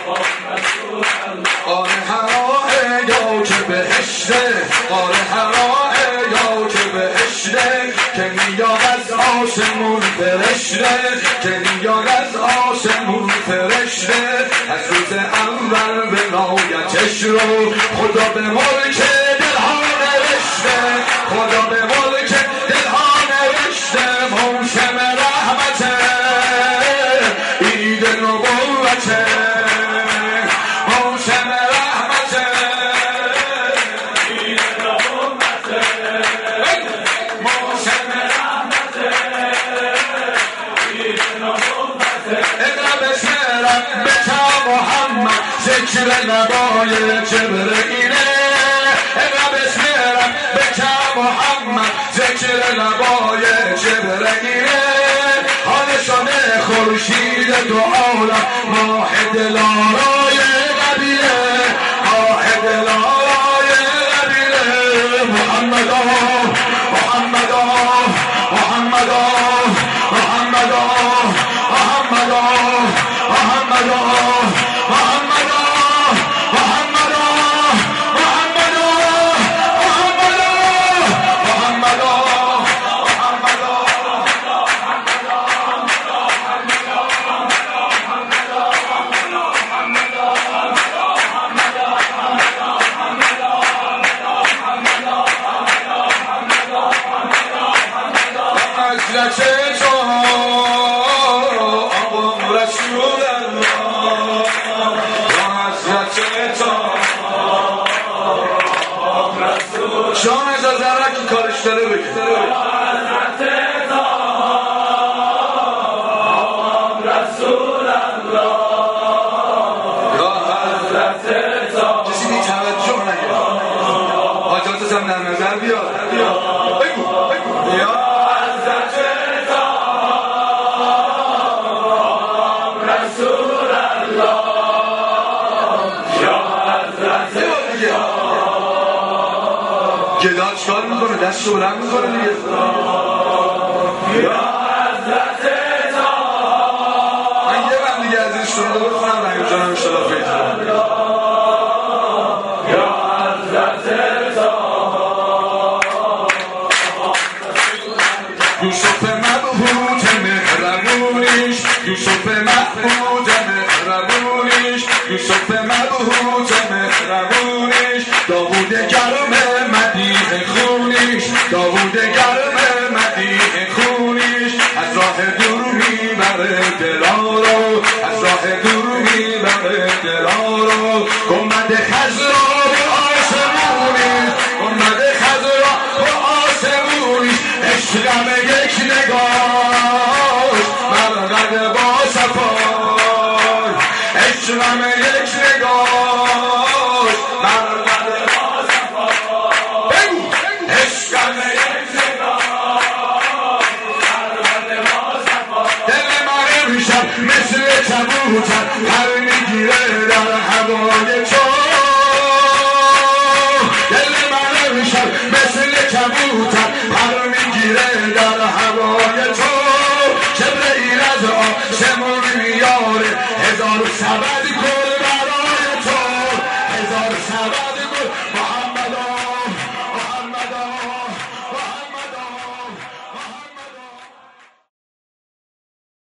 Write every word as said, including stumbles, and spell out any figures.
قال حراه یا که بهشته، قال حراه یا که بهشته، که میاد از آسمون فرشته، که میاد از آسمون فرشته. از روز اول ولایتش رو خدا به ملک دلها نوشته، خدا به ملک دلها نوشته. موسم رحمته، عید نبوته، موسم رحمته، عید نبوته، موسم رحمته، عید نبوته. اقرا بسم ربک محمد ذکر لبای جبرئیله، اقرا بسم ربک محمد ذکر لبای جبرئیله. حال شده خورشید دو عالم، ماه دلارای قبیله، ماه دلارای قبیله. محمد محمد محمد محمد محمد محمد شان از ازرک که کارش داره بگه. کسی بی توجه نگه، حاجاتت هم در نظر بیاد. بگو بگو یا حضرت رسول الله، یا حضرت گدار چکار میکنه؟ دست رو بلند میکنه دیگه. یا حضرت من یه بند دیگه از این شروع رو بخونم رنگ جانم اشتراف بگیرم. یا حضرت یوسف مبهوت مهربونیش، یوسف محمود مهربونیش، یوسف مبهوت مهربونیش. داوود گرم مدیح خونیش، داوود گرم مدیح خونیش. از راه دور میبره دلارو، از راه دور میبره دلارو. گنبد خضرا به آسمونیش، گنبد خضرا به آسمونیش. عشقم یک نگاه مرقد با صفای، عشقم یک نگاه مرقد با صفای. بگو عشقم یک نگاه مرقد با صفای. دل من امشب مثل کبوتر پر میگیره در هوای چون